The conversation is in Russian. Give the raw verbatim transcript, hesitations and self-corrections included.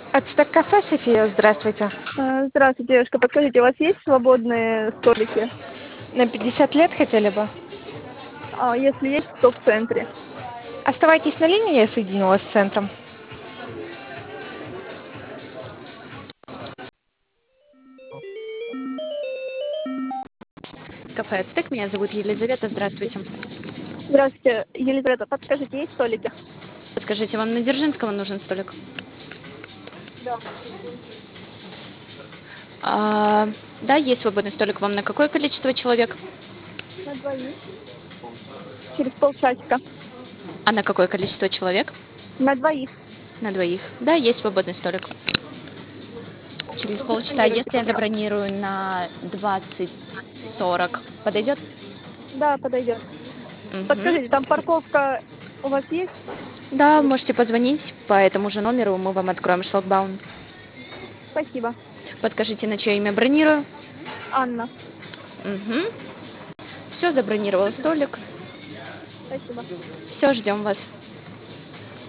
Ацтек кафе, София, здравствуйте. А, Здравствуйте, девушка. Подскажите, у вас есть свободные столики? На пятьдесят лет хотели бы? А если есть, то в центре. Оставайтесь на линии, я соединилась с центром. Кафе «Ацтек». Меня зовут Елизавета. Здравствуйте. Здравствуйте, Елизавета. Подскажите, есть столики? Подскажите, вам на Дзержинского нужен столик? Да. А, да, есть свободный столик. Вам на какое количество человек? На двоих. Через полчасика. А на какое количество человек? На двоих. На двоих. Да, есть свободный столик. Через полчаса. Забронируйте, Если я пожалуйста. забронирую на двадцать сорок, подойдет? Да, подойдет. Мгм. Подскажите, там парковка у вас есть? Да, можете позвонить по этому же номеру, мы вам откроем шлагбаум. Спасибо. Подскажите, на чье имя бронирую? Анна. Угу. Все, забронировал столик. Спасибо. Все, ждем вас.